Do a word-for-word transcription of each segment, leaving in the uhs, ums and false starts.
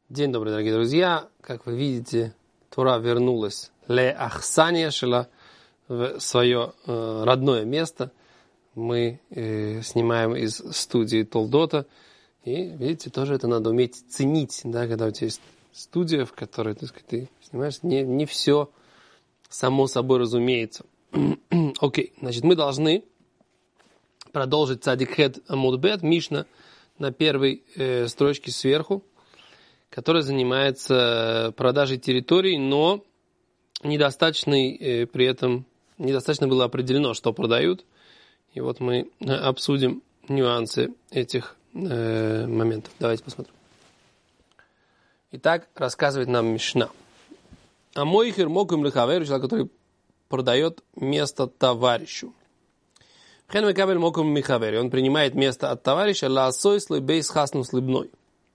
День добрый, дорогие друзья. Как вы видите, Тора вернулась ле ахсания шела в свое э, родное место. Мы э, снимаем из студии Толдота. И, видите, тоже это надо уметь ценить, да, когда у тебя есть студия, в которой, так сказать, ты снимаешь, не, не все само собой разумеется. Окей, значит, мы должны продолжить Цадик Хет Амуд Бет, Мишна на первой э, строчке сверху, который занимается продажей территорий, но недостаточной, э, при этом недостаточно было определено, что продают. И вот мы обсудим нюансы этих э, моментов. Давайте посмотрим. Итак, рассказывает нам Мишна. А мой хермокум лихаверу, человек, который продает место товарищу. Он принимает место от товарища лаасой слыбей с хасну слыбной.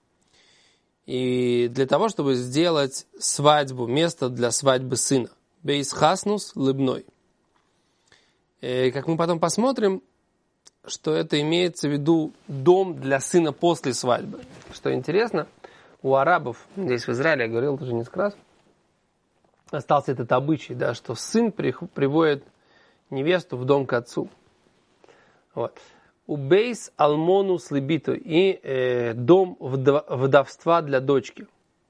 И для того, чтобы сделать свадьбу, место для свадьбы сына. Бейс хаснус лыбной. И как мы потом посмотрим, что это имеется в виду дом для сына после свадьбы. Что интересно, у арабов, здесь в Израиле, я говорил тоже несколько раз, остался этот обычай, да, что сын приводит невесту в дом к отцу. Вот. У бейс алмону слибиту и э, дом вдовства для дочки.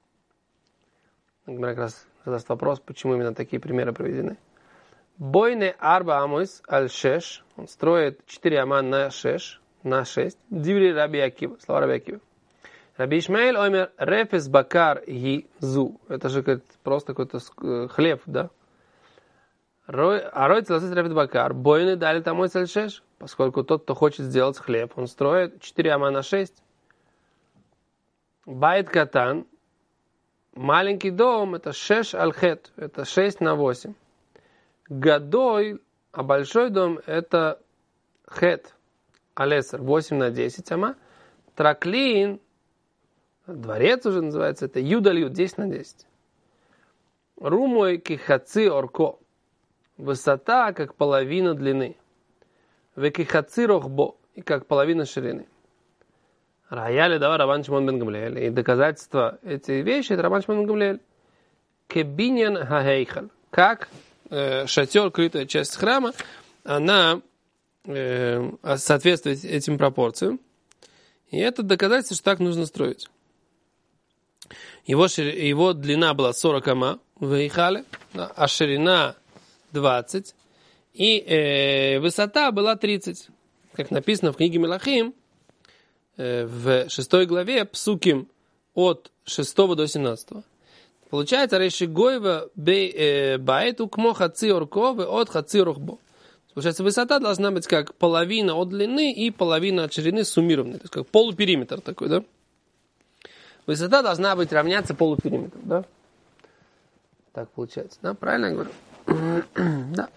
Как раз задаст вопрос, почему именно такие примеры приведены. Бойне арба амойс аль шеш. Он строит четыре ама на шеш, на шесть. Диври раби Акива. Слова раби Акива. Раби Ишмаэль омер рефес бакар гизу. Это же как просто какой-то хлеб, да? А рой целосит рефес бакар. Бойне дали тамойс аль шеш. Поскольку тот, кто хочет сделать хлеб, он строит четыре ама на шесть. Байт катан. Маленький дом, это шеш аль-хет, это шесть на восемь. Гадой, а большой дом, это хет, алесер, восемь на десять ама. Траклин, дворец уже называется, это юдалью, десять на десять. Румой кихаци орко, высота как половина длины. Векихаци рохбо, и как половина ширины. Раяли дава Рабан Шимон бен Гамлиэль. И доказательства эти вещи это Рабан Шимон бен Гамлиэль. Кебиньян хахейхаль. Как э, шатер, крытая часть храма, она э, соответствует этим пропорциям. И это доказательство, что так нужно строить. Его, шир... Его длина была сорок ама в Эйхале, а ширина двадцать. И э, высота была тридцать. Как написано в книге Мелахим, э, в шестой главе, псуким от шестого до семнадцатого. Получается, рейши гойва баэт укмо хаци орковы от хаци рохбо. Получается, высота должна быть как половина от длины и половина от ширины суммированной. То есть, как полупериметр такой, да? Высота должна быть равняться полупериметру, да? Так получается, да? Правильно я говорю? Да.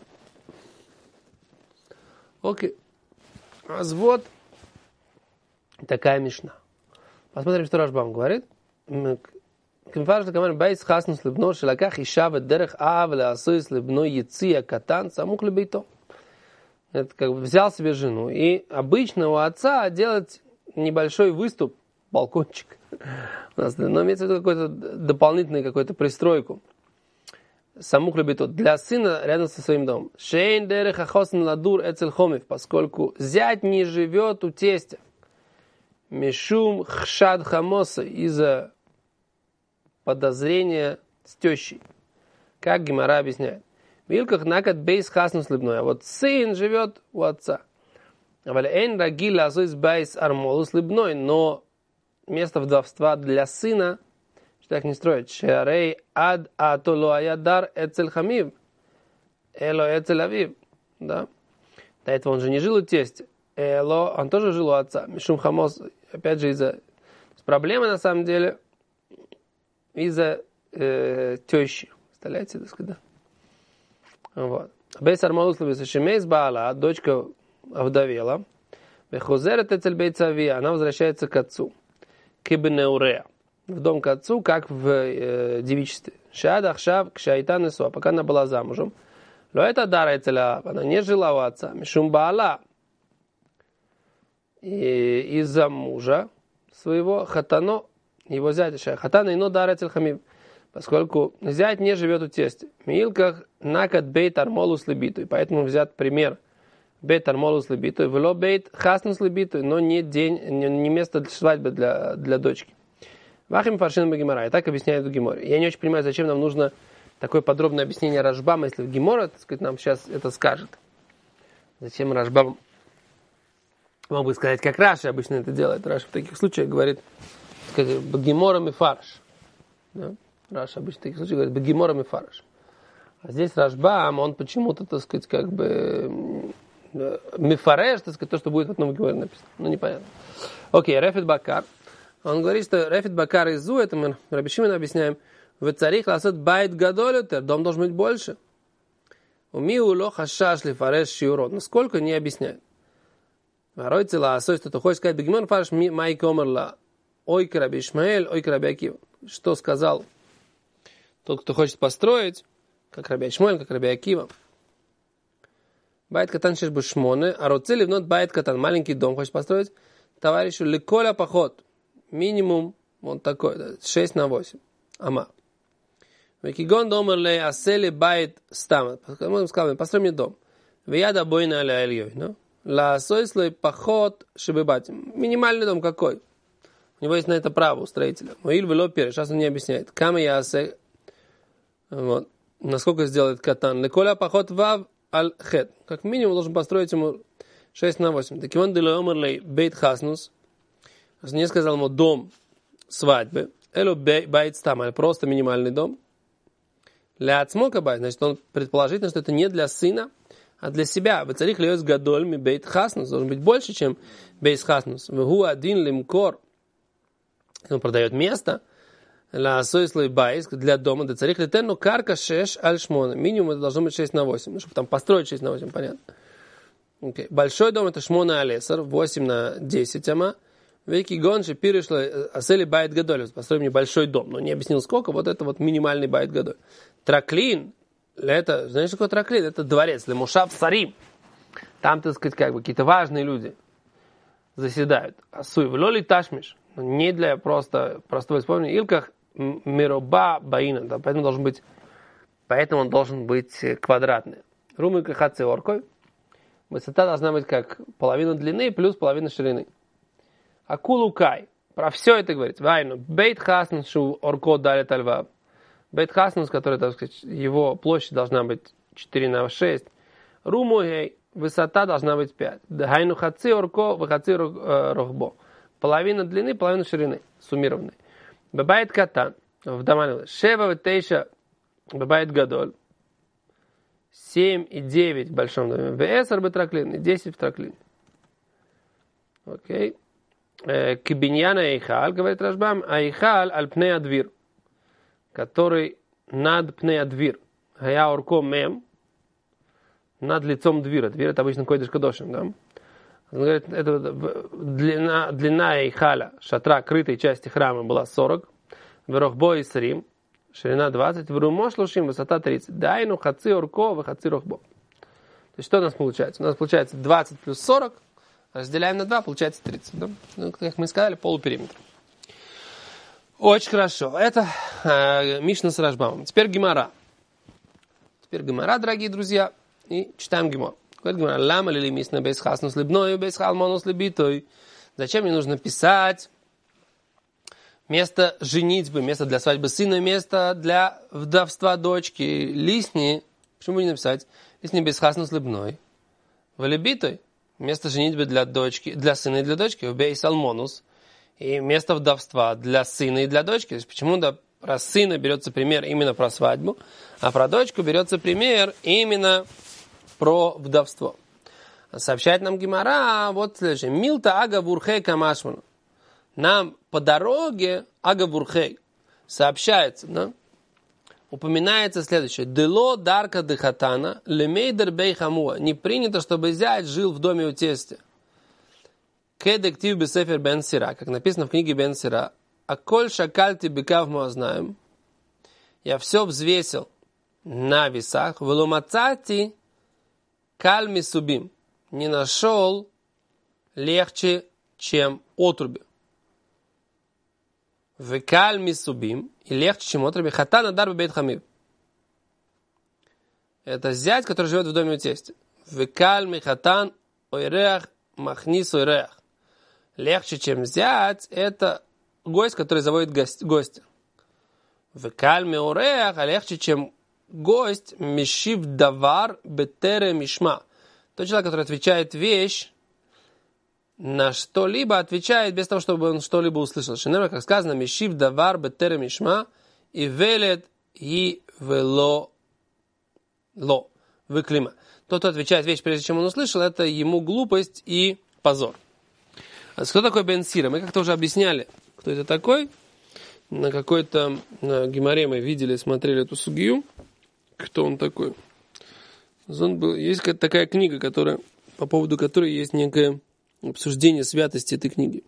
Окей. А вот такая мишна. Посмотрим, что Рашбам говорит. Это как бы взял себе жену. И обычно у отца делать небольшой выступ, балкончик. Но имеется в виду какой-то дополнительный какой-то пристройку. Самух любит для сына рядом со своим домом. Шейн дерех ахосн ладур эцель хомев, поскольку зять не живет у тестя. Мишум хшад хамоса, из-за подозрения с тещей. Как Гемара объясняет. Вилках накат бейс хасну слыбной. А вот сын живет у отца. Эйн рагиль азойс бейс армолу слыбной. Но место вдовства для сына так не строить. Шарей ад атоло аядар эцель хамив. Эло эцель авив. Да. До этого он же не жил у тестя. Эло, он тоже жил у отца. Мишум хамос, опять же, из-за... Проблемы, на самом деле, из-за э, тещи. Представляете, так сказать, да? Вот. Бейс армалус лубис. Шемейс баала, дочка овдовела. Бехузерет эцель бейцави. Она возвращается к отцу. Кибнеурея. В дом к отцу, как в э, девичестве. Шад ахшав кшайта несуа, пока она была замужем. Но это дара эцеля, она не жила у отца. Мишум баала. И из-за мужа своего хатано его зятя шайхатана ино даратель хамим, поскольку зять не живет у тестя. Милках накат бейт армолус лебиту, и поэтому взят пример бейт армолус лебиту, вело бейт хаснус лебиту, но не день, не, не место для свадьбы для, для дочки. Вахим фаршин багимара, и так объясняет в Геморе. Я не очень понимаю, зачем нам нужно такое подробное объяснение Рашбама, если в Геморе, так сказать, нам сейчас это скажет. Зачем Рашбам? Мог бы сказать, как Раши обычно это делает. Раши в таких случаях говорит, сказать, багимором и фарш. Да? Раши обычно в таких случаях говорит, багимором и фарш. А здесь Рашбам, он почему-то, так сказать, как бы мифареш, так сказать, то, что будет в одном Геморе написано. Ну, непонятно. Окей, Рефет Бакар. Он говорит, что Рефет Бакар из Зу, это мы Раби Шимон объясняем, в царих ласот байт гадолютер, дом должен быть больше. У миуло хашаш ли фареш шиурот. Насколько не объясняет. Ройте ласот, что ты хочешь сказать, бегимон фареш майк омерла, ой Раби Ишмаэль, ой Раби Акива. Что сказал тот, кто хочет построить, как Раби Ишмаэль, как Раби Акива. Байт катан шеш бушмоне, а роцели внот байт катан, маленький дом хочешь построить, товарищу леколя поход. Минимум, вот такой, да, шесть на восемь. Ама. Векигон домерле асели байт стама. Мы сказали, построй мне дом. Вияда бойна аля альёй, ну? Ла сойслой поход шибебати. Минимальный дом какой? У него есть на это право у строителя. Моиль вело пере, сейчас он не объясняет. Кама я асе, вот, насколько сделает катан. Леколя поход вав аль хет. Как минимум должен построить ему шесть на восемь. Так и он деле омерле бейт хаснус. Не сказал ему дом свадьбы. Эло байт стама, просто минимальный дом. Ля ацмока байт, значит, он предположительно, что это не для сына, а для себя. В царих льёс гадоль ми бейт хаснус. Должен быть больше, чем бейт хаснус. Вегу один лимкор. Он продает место. Ля сойслой байс для дома. Для царих летен, но карка шеш аль шмона. Минимум это должно быть шесть на восемь. Ну, чтобы там построить шесть на восемь, понятно. Okay. Большой дом это шмона алесар. восемь на десять ама. Веки гонши перешла асели байт гадоль. Построй мне большой дом. Но не объяснил сколько. Вот это вот минимальный байт гадоль. Траклин. Это, знаешь, что такое траклин? Это дворец. Лемушав сарим. Там, так сказать, как бы какие-то важные люди заседают. Асуй. Влоли ташмиш. Не для просто простого исполнения. Илках мироба баина. Да, поэтому должен быть, поэтому он должен быть квадратный. Румы кахацы оркой. Высота должна быть как половина длины плюс половина ширины. Акулукай. Про все это говорит. Вайну. Бейт хаснус шу орко дали тальва. Бейт хаснус, который, так сказать, его площадь должна быть четыре на шесть. Румугей. Высота должна быть пять. Хайну хаци орко, выхаци рохбо. Половина длины, половина ширины. Суммированной. Бабайт катан. В домане. Шева тейша. Бабайт гадоль. семь и девять в большом доме. Весер бетраклин. И десять в траклине. Окей. Кибиньяна Айхал, говорит Рашбам, Айхал аль-пней адвир, который над пней адвир. Гая орко мем, над лицом двира. Двир это обычно койдыш кадошим, да? Он говорит, это длина, длина Айхаля, шатра, крытой части храма была сорок, верохбо и срим, ширина двадцать, врумо шлушим, высота тридцать. Дайну хаци орко, вахаци рохбо. То есть что у нас получается? У нас получается двадцать плюс сорок, разделяем на два, получается тридцать. Да? Ну, как мы сказали, полупериметр. Очень хорошо. Это э, Мишна с Рашбамом. Теперь Гемара. Теперь Гемара, дорогие друзья. И читаем Гемор. Говорит Гемара. Лама ли мисна бейс хаснус либною, бейс халмонус либитой. Зачем мне нужно писать место женитьбы, место для свадьбы сына, место для вдовства дочки, лисни. Почему не написать? Лисни бейс хаснус либной. В либитой. Место женитьбы для дочки, для сына и для дочки, убей салмонус, и место вдовства для сына и для дочки. То есть почему да, про сына берется пример именно про свадьбу, а про дочку берется пример именно про вдовство. Сообщает нам Гемара, вот следующее. Милта ага бурхей камашман. Нам по дороге ага бурхей сообщается, да? Упоминается следующее. Дело дарка дыхатана, лемейдер бейхамуа. Не принято, чтобы зять жил в доме у тестя. Кедектив бесефер бен сира. Как написано в книге бен сира. А коль шакальти бекав муазнаем. Я все взвесил на весах. Велумацати кальми субим. Не нашел легче, чем отруби. Векаль мисубим, и легче, чем отрами, хатан адар бейт хамив. Это зять, который живет в доме у тестя. Векаль михатан ойреах махнис ойреах. Легче, чем зять, это гость, который заводит гость, гостя. Векаль меореах, а легче, чем гость, мишив давар бетере мишма. Тот человек, который отвечает вещь, на что-либо отвечает без того, чтобы он что-либо услышал. Шинема, как сказано, мишив давар бетере мишма, и велет и вело ло, выклима. Тот, кто отвечает вещь, прежде чем он услышал, это ему глупость и позор. А кто такой Бен Сира? Мы как-то уже объясняли, кто это такой. На какой-то на гемаре мы видели, смотрели эту сугию. Кто он такой? Он был, есть какая-то такая книга, которая, по поводу которой есть некое обсуждение святости этой книги.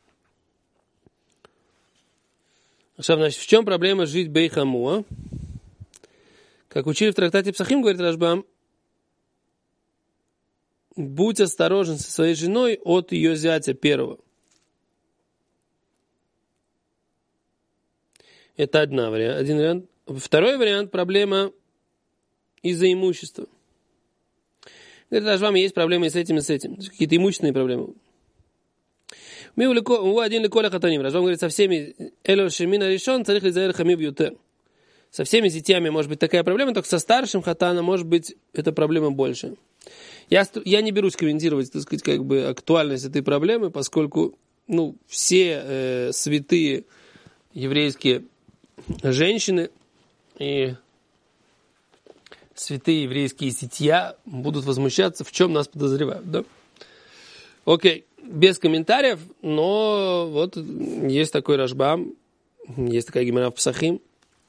Значит, в чем проблема жить бейхамуа? Как учили в трактате Псахим, говорит Рашбам, будь осторожен со своей женой от ее зятя первого. Это одна вариант, один вариант. Второй вариант – проблема из-за имущества. Говорит Рашбам, есть проблемы и с этим, и с этим. Какие-то имущественные проблемы. Мы один леколя хатаним. Рашбам говорит, со всеми эло шемина решен, царих ли заэр хамив ютер. Со всеми зятьями может быть такая проблема, только со старшим хатаном может быть эта проблема больше. Я, я не берусь комментировать, так сказать, как бы актуальность этой проблемы, поскольку ну, все э, святые еврейские женщины и святые еврейские зятья будут возмущаться, в чем нас подозревают. Да? Окей, без комментариев, но вот есть такой Рашбам, есть такая гемара в Псахим.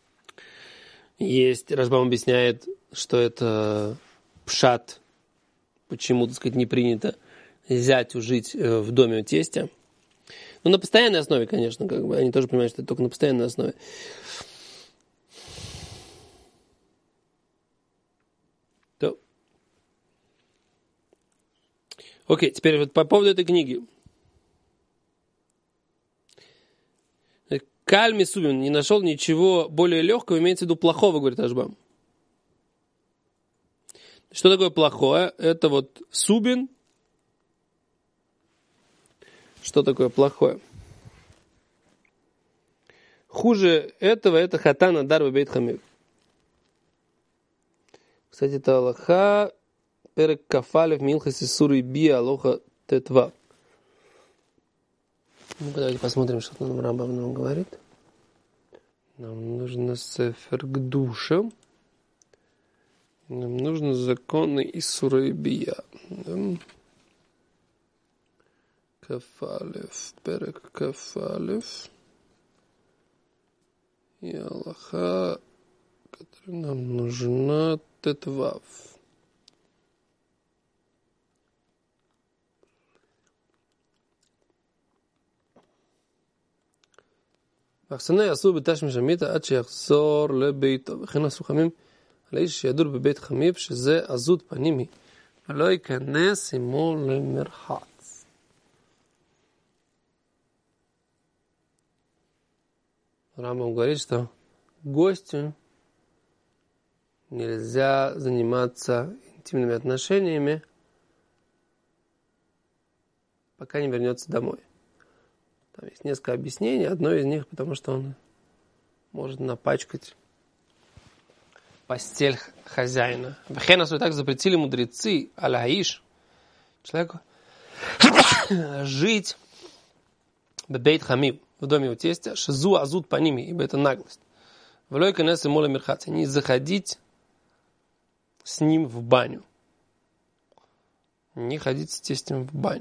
Есть, Рашбам объясняет, что это пшат, почему, так сказать, не принято зятю жить в доме у тестя. Ну, на постоянной основе, конечно, как бы, они тоже понимают, что это только на постоянной основе. То. Окей, теперь вот по поводу этой книги. Кальми Субин не нашел ничего более легкого, имеется в виду плохого, говорит Рашбам. Что такое плохое? Это вот Субин. Что такое плохое? Хуже этого это хатан адар бейт хамив. Кстати, это Аллаха перек кафалев милхас исуры би алоха тетва. Ну, давайте посмотрим, что нам Рамбам нам говорит. Нам нужно сефер к душам. Нам нужно законы Исура и Бия. Кафалев, перек кафалев. И Аллаха, которая нам нужна, тетвав. ואחסנה יעשו בתש משמיתה עד שיחזור לביתו. וכן עשו חמים על האיש שידור בבית חמיב, שזה עזות פנים היא, ולא ייכנס עמו למרחץ. Рамбам говорит, что гостю нельзя заниматься интимными отношениями, пока не вернется домой. Там есть несколько объяснений. Одно из них, потому что он может напачкать постель хозяина. Вехенасу так запретили мудрецы, аля-аиш, человеку жить бейт хамив, в доме у тестя, шизу азут по ними, ибо это наглость. Влой канес и мола мирхаца, не заходить с ним в баню. Не ходить с тестем в баню.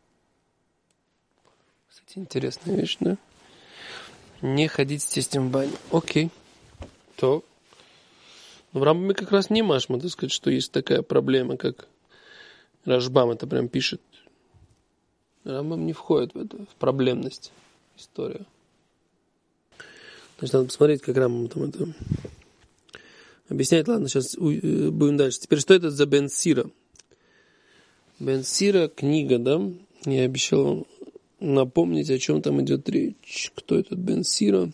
Кстати, интересная вещь, да? Не ходить с тестем в баню. Окей. То. Но в Рамбаме как раз не машма, так сказать, что есть такая проблема, как Рашбам это прям пишет. Рамбам не входит в эту в проблемность историю. Значит, надо посмотреть, как Рамбам там это объясняет. Ладно, сейчас будем дальше. Теперь, что это за Бен Сира? Бен Сира книга, да? Я обещал вам напомнить, о чем там идет речь. Кто этот Бен Сира?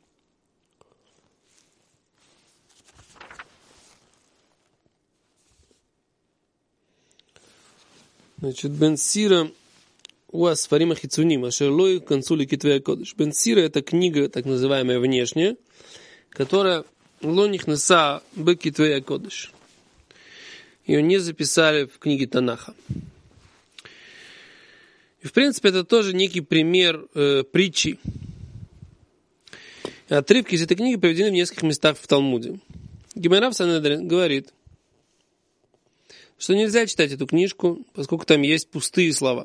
Значит, Бен Сира у Асфарим Ахицуним, Ашерлой консули Китвея Кодыш. Бен Сира — это книга, так называемая внешняя, которая Лоних Неса Б Китвея Кодыш. Ее не записали в книге Танаха. И, в принципе, это тоже некий пример э, притчи. Отрывки из этой книги приведены в нескольких местах в Талмуде. Гемара в Санедрин говорит, что нельзя читать эту книжку, поскольку там есть пустые слова.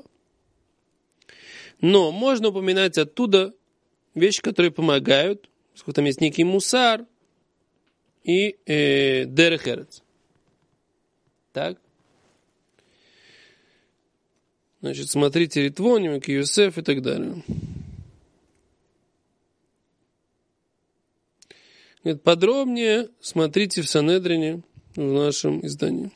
Но можно упоминать оттуда вещи, которые помогают, поскольку там есть некий мусар и э, дерех эрец. Так? Значит, смотрите Ритвоним, Киюсеф и так далее. Говорит, подробнее смотрите в Санедрине, в нашем издании.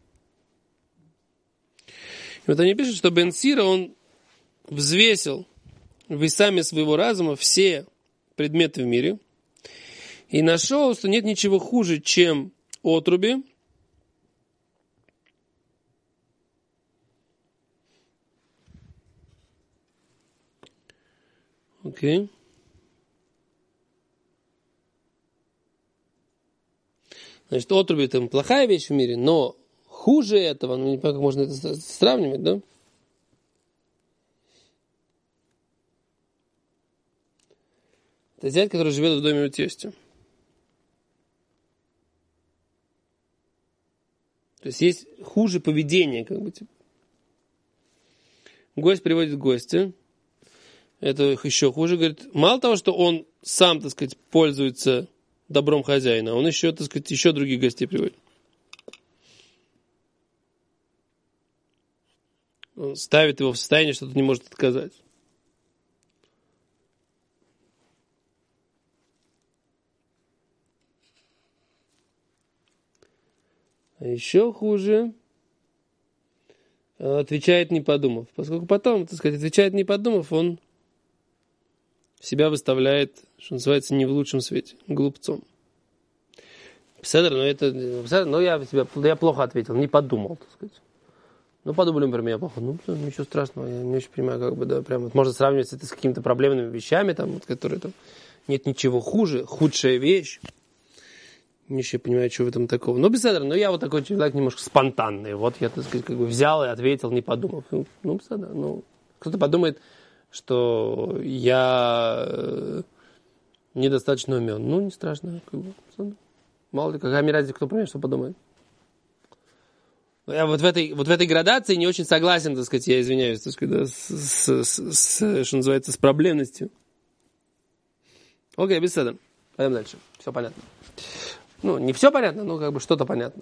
И вот они пишут, что Бен Сира, он взвесил весами своего разума все предметы в мире и нашел, что нет ничего хуже, чем отруби, окей, okay. Значит, отруби — это плохая вещь в мире, но хуже этого, ну не понимаю, как можно это сравнивать, да? Это зять, который живет в доме у тестя. То есть есть хуже поведение, как бы, типа. Гость приводит гостя. Это еще хуже. Говорит, мало того, что он сам, так сказать, пользуется добром хозяина, он еще, так сказать, еще других гостей приводит. Он ставит его в состояние, что тот не может отказать. А еще хуже, отвечает не подумав. Поскольку потом, так сказать, отвечает не подумав, он себя выставляет, что называется, не в лучшем свете, глупцом. Пседр, но это, но я себя, я плохо ответил, не подумал, так сказать. Ну, подумали, например, меня плохо. Ну, ничего страшного, я не очень понимаю, как бы, да, прям вот можно сравнивать это с какими-то проблемными вещами, там, вот, которые там, нет ничего хуже, худшая вещь. Не еще понимаю, что в этом такого. Ну, беседа, но я вот такой человек немножко спонтанный. Вот я, так сказать, как бы взял и ответил, не подумав. Ну, ну беседа, ну, кто-то подумает, что я э, недостаточно умен. Ну, не страшно. Как бы, мало ли, какая мне разница, кто про меня что подумает. Я вот в этой, вот в этой градации не очень согласен, так сказать, я извиняюсь, так сказать, да, с, с, с, с, что называется, с проблемностью. Окей, беседа. Пойдем дальше. Все понятно. Ну, не все понятно, но как бы что-то понятно.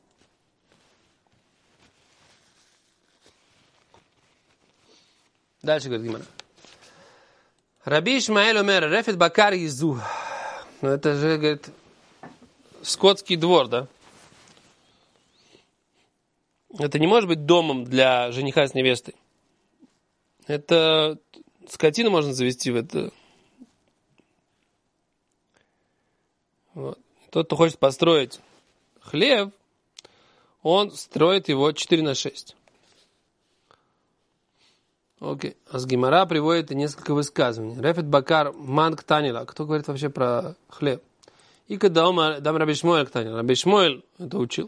Дальше говорит Гимара. Раби Ишмаэль омер, рефет бакар изу. Ну, это же, говорит, скотский двор, да? Это не может быть домом для жениха с невестой. Это скотину можно завести в это. Вот. Тот, кто хочет построить хлев, он строит его четыре на шесть. Окей. А с Гимара приводит несколько высказываний. Рефет бакар манг танила. Кто говорит вообще про хлеб? И когда он дам Раби Шмуэль танила. Раби Шмуэль это учил.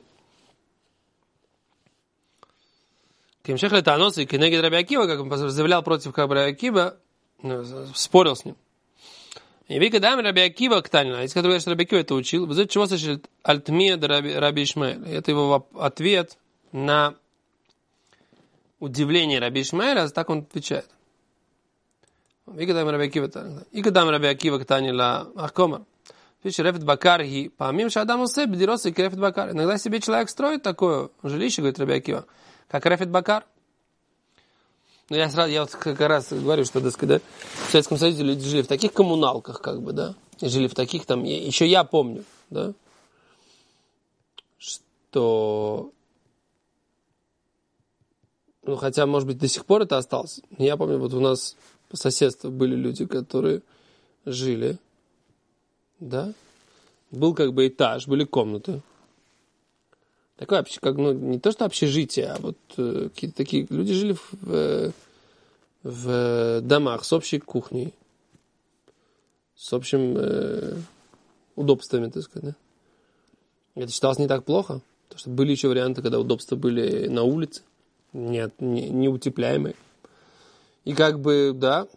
Кемшех летанос и кенегид Раби Акива, как он заявлял против Раби Акива, спорил с ним. И ви когда Раби Акива ктанина, из которого Раби Акива это учил, взять чего слышит альтмия Раби Ишмаэль. Это его ответ на удивление Раби Ишмаэля, так он отвечает. И когда Раби Акива ктанина. И когда Раби Акива ктанила ахкомар. Пишет рефет бакар и помимо что Адам усе бедиросы и рефет бакар. Иногда себе человек строит такое жилище, говорит Раби Акива, как рефет бакар. Ну, я сразу, я вот как раз говорю, что, так сказать, да, в Советском Союзе люди жили в таких коммуналках, как бы, да, и жили в таких там, еще я помню, да, что Ну, хотя, может быть, до сих пор это осталось. Я помню, вот у нас по соседству были люди, которые жили, да, был как бы этаж, были комнаты. Такое вообще, как, ну, не то что общежитие, а вот э, какие-то такие люди жили в, в, в домах с общей кухней, с общим э, удобствами, так сказать, да. Это считалось не так плохо, потому что были еще варианты, когда удобства были на улице, не, не, не утепляемые. И как бы, да,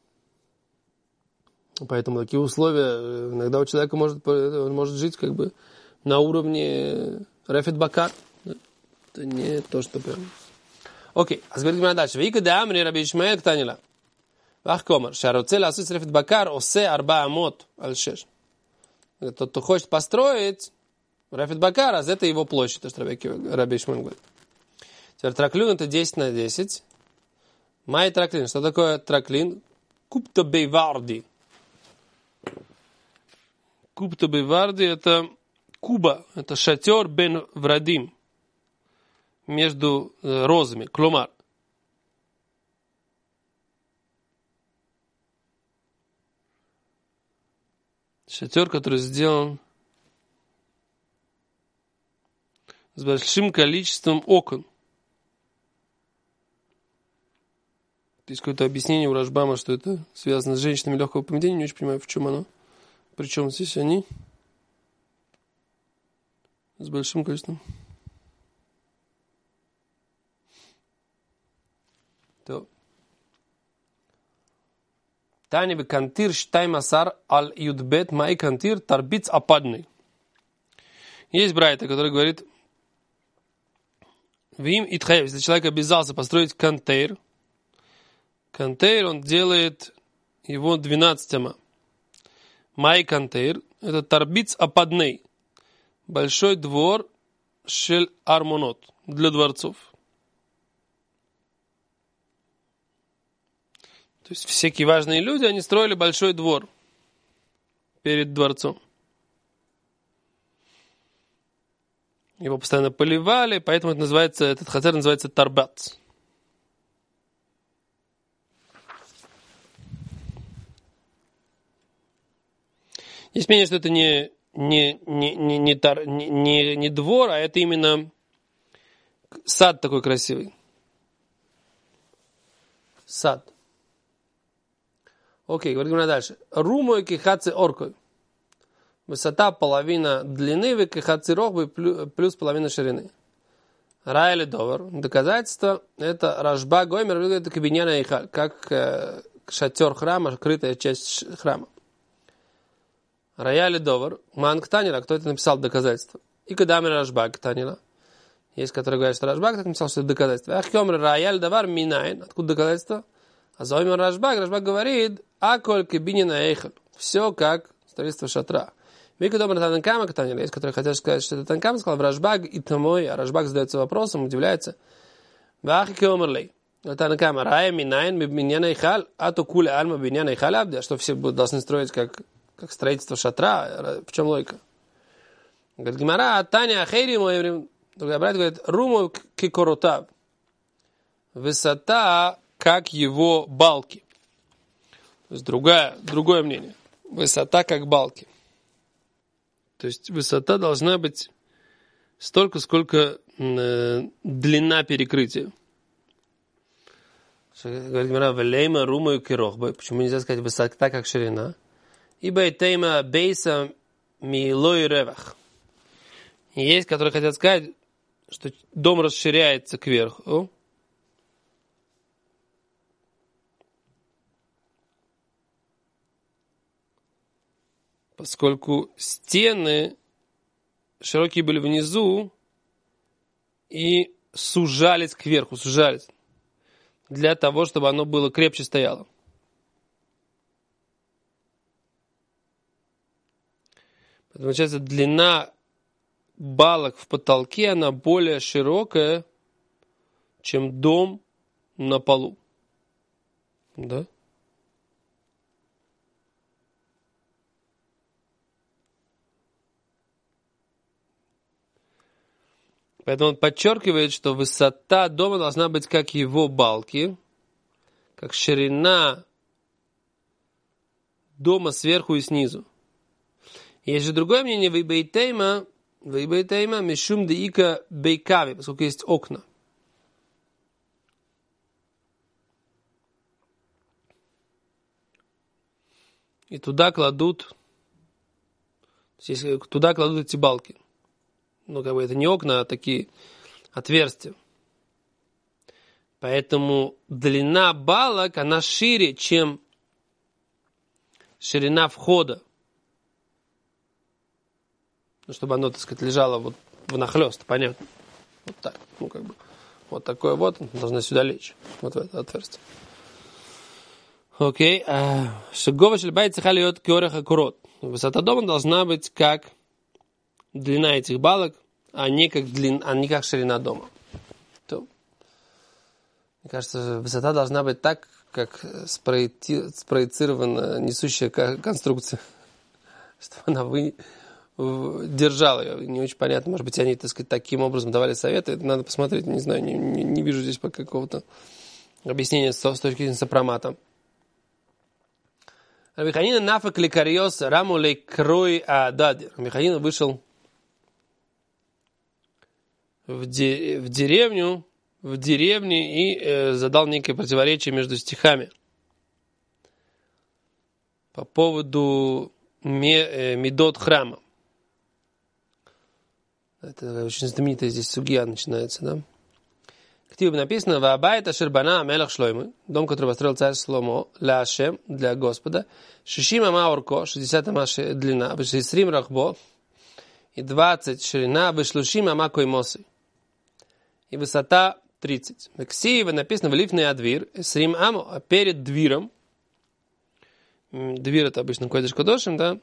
поэтому такие условия, иногда у человека может, он может жить как бы на уровне Рефет Бакар. Это не то, что прям... Окей, а теперь говорим дальше. Вика да амри раби Ишмаэль ктанила. Вах комар, шароце ласус Рефет Бакар осе арба амот аль шеш. Тот, кто хочет построить Рефет Бакар, а это его площадь, то, что раби Ишмаэль говорит. Теперь траклин это десять на десять. Май траклин. Что такое траклин? Купта бейварди. Купта бейварди это куба, это шатер бен врадим. Между э, розами. Клумар. Шатер, который сделан с большим количеством окон. Есть какое-то объяснение у Рашбама, что это связано с женщинами легкого поведения. Не очень понимаю, в чем оно. Причем здесь они с большим количеством. То. Тани бы кантир штай масар аль юдбет май кантир тарбиц ападный. Есть брайта, который говорит, вим итхаев, если человек обязался построить кантейр, кантейр он делает его двенадцать ама. Май кантейр это тарбиц ападный, большой двор шель армонот для дворцов. То есть всякие важные люди, они строили большой двор перед дворцом. Его постоянно поливали, поэтому это называется, этот хацер называется тарбац. Есть мнение, что это не, не, не, не, не, тар, не, не, не двор, а это именно сад такой красивый. Сад. Окей, говорим дальше. Румой кихаци оркой. Высота половина длины, вы кихаци рохбы плюс половина ширины. Райли довар. Доказательство это Рашба Гоймер, это кабиньяна Ихаль, как э, шатер храма, крытая часть храма. Раяли довар. Ман ктанила, кто это написал доказательство? И кадамир Рашба ктанила. Есть, которые говорят, что Рашбак так написал, что это доказательство. Ах, кемр раяли довар минайн. Откуда доказательство? А за имя Рашбак, Рашбак говорит, а кольки бинина эйхаль. Все как строительство шатра. Вика добра Танкама Катанила, есть, которые хотят сказать, что это Танкам сказал, в Рашбак и Тамой, а Рашбак задается вопросом, удивляется. Вахи кемрлей. Танкама рая минайн биньяна эйхаль, а то куля альма биньяна эйхаль абдя, что все будут должны строить как, как строительство шатра. В чем логика? Говорит, Гимара, Таня Ахейри, мой другой брат говорит, руму кикоротав. Высота как его балки. То есть другое, другое мнение. Высота как балки. То есть высота должна быть столько, сколько э, длина перекрытия. Говорит Гимара, велейма румаю кирохбой. Почему нельзя сказать высота как ширина? Ибо тейма бейса милой ревах. Есть, которые хотят сказать, что дом расширяется кверху. Поскольку стены широкие были внизу и сужались кверху, сужались, для того, чтобы оно было крепче стояло. Получается, длина балок в потолке, она более широкая, чем дом на полу. Да? Поэтому он подчеркивает, что высота дома должна быть как его балки, как ширина дома сверху и снизу. Есть же другое мнение, вейбейтейма, вейбейтейма, мишум деика бейкави, поскольку есть окна. И туда кладут, туда кладут эти балки. Ну, как бы это не окна, а такие отверстия. Поэтому длина балок, она шире, чем ширина входа. Ну, чтобы оно, так сказать, лежало вот внахлёст, понятно. Вот так. Ну, как бы, вот такое вот, должно сюда лечь. Вот в это отверстие. Окей. Шагова шельбай цехалиот кеореха курот. Высота дома должна быть как длина этих балок, а не как, длин, а не как ширина дома. То, мне кажется, высота должна быть так, как спроекти, спроецирована несущая конструкция, чтобы она вы, держала ее. Не очень понятно, может быть, они, так сказать, таким образом давали советы. Это надо посмотреть, не знаю, не, не, не вижу здесь пока какого-то объяснения с, с точки зрения сопромата. Рабиханина нафак лекариос раму лекрой ададир. Рабиханина вышел в, де, в деревню, в деревне и э, задал некое противоречие между стихами по поводу ме, э, медот храма. Это очень знаменитая здесь сугия начинается, да? Ктиве написано: «Ваабайт ашер бана мелах Шлоймо», дом, который построил царь Шломо, ля Ашем, для Господа, шишим ама орко, шестьдесят ама длина, вешисрим рахбо, и двадцать ширина, вешлушим ама коймосы, и высота тридцать. В Ксиеве написано: «Велифный адвир, срим амо», а перед двиром, двир это обычно койдеш кодошим, да,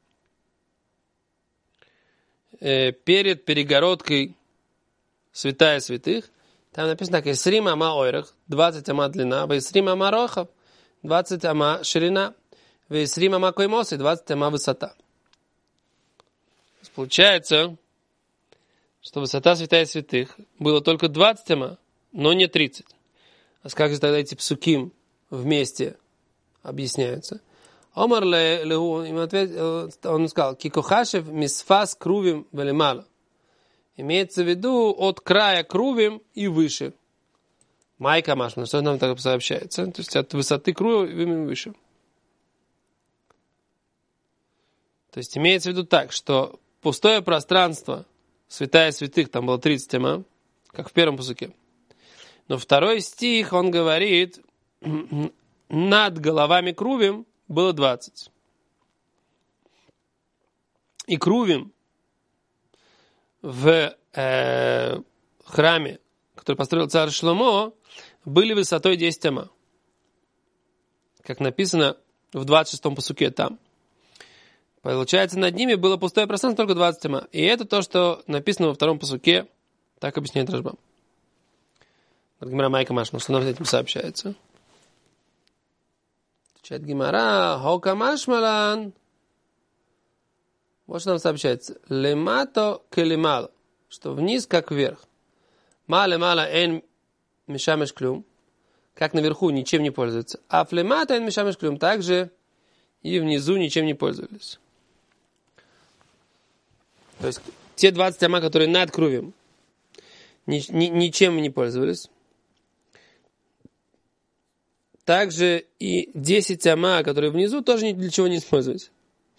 э, перед перегородкой святая святых, там написано так: «Исрим ама ойрах», двадцать ама длина, «Висрим ама рохав», двадцать ама ширина, «Висрим ама коймосы», двадцать ама высота. Получается, что высота святая святых было только двадцать ама, но не тридцать. А как же тогда эти псуким вместе объясняются? Омар леху, он сказал: «Кикохашев мисфас крувим велемала». Имеется в виду от края крувим и выше. Майка машма, что нам так сообщается? То есть от высоты крувим и выше. То есть имеется в виду так, что пустое пространство святая святых, там было тридцать ама, как в первом пасуке. Но второй стих, он говорит, над головами крувим было двадцать. И крувим в э, храме, который построил царь Шломо, были высотой десять ама. Как написано в двадцать шестом пасуке там. Получается, над ними было пустое пространство только двадцать ама. И это то, что написано во втором пасуке. Так объясняет Рашбам. Гимара Майка Машма, что нам с этим сообщается? Отвечает Гимара: Хока Машмалан. Вот что нам сообщается. Лемато келемало. Что вниз, как вверх. Ма лемала эн мишамеш клюм. Как наверху ничем не пользуются. А флемата эн мишамеш клюм. Также и внизу ничем не пользовались. То есть те двадцать ама, которые над крувим, ни, ни, ничем не пользовались. Также и десять ама, которые внизу, тоже ни для чего не использовались.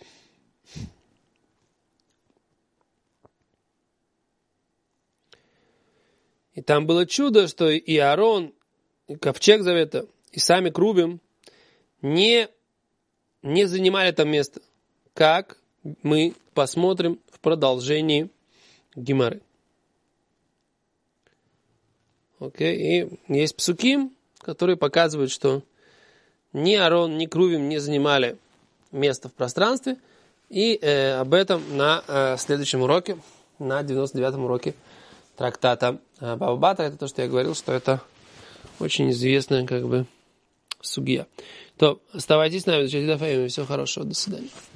И там было чудо, что и Аарон, и ковчег завета, и сами крувим не, не занимали там место. Как мы посмотрим в продолжении Гемары. Окей, и есть псуким, которые показывают, что ни Аарон, ни крувим не занимали место в пространстве. И э, об этом на э, следующем уроке, на девяносто девятом уроке трактата Бава Батра. Это то, что я говорил, что это очень известная как бы сугия. То оставайтесь с нами, изучайте дафаим, и всего хорошего, до свидания.